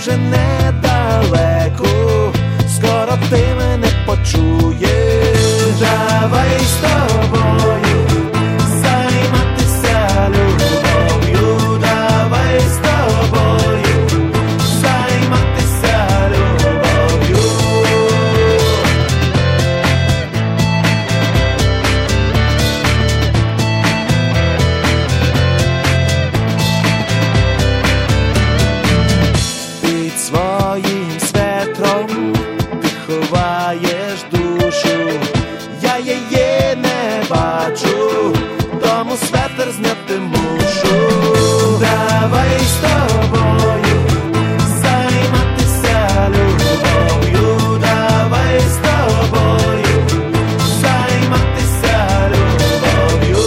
вже недалеко, скоро ти мене почуєш. Давай з тобою займатися любов'ю, давай з тобою займатися любов'ю. Під своїм светром ти ховаєш душу, я її не бачу, тому светр зняти мушу. Давай з тобою займатися любов'ю, давай з тобою займатися любов'ю.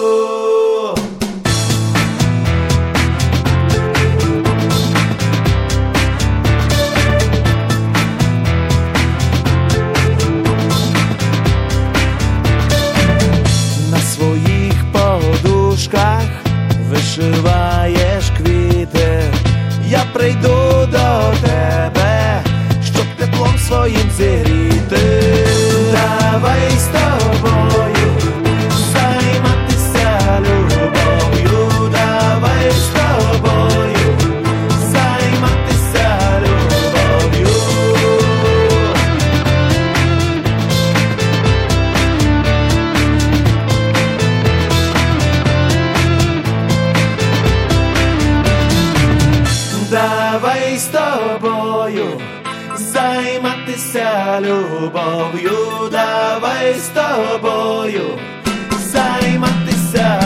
На своїх подушках вишиваєш квіти, я прийду до тебе, щоб теплом своїм зігріти. Давай з тобою займатися любов'ю, давай з тобою займатися любов'ю. Давай з тобою займатися любов'ю, давай з тобою займатися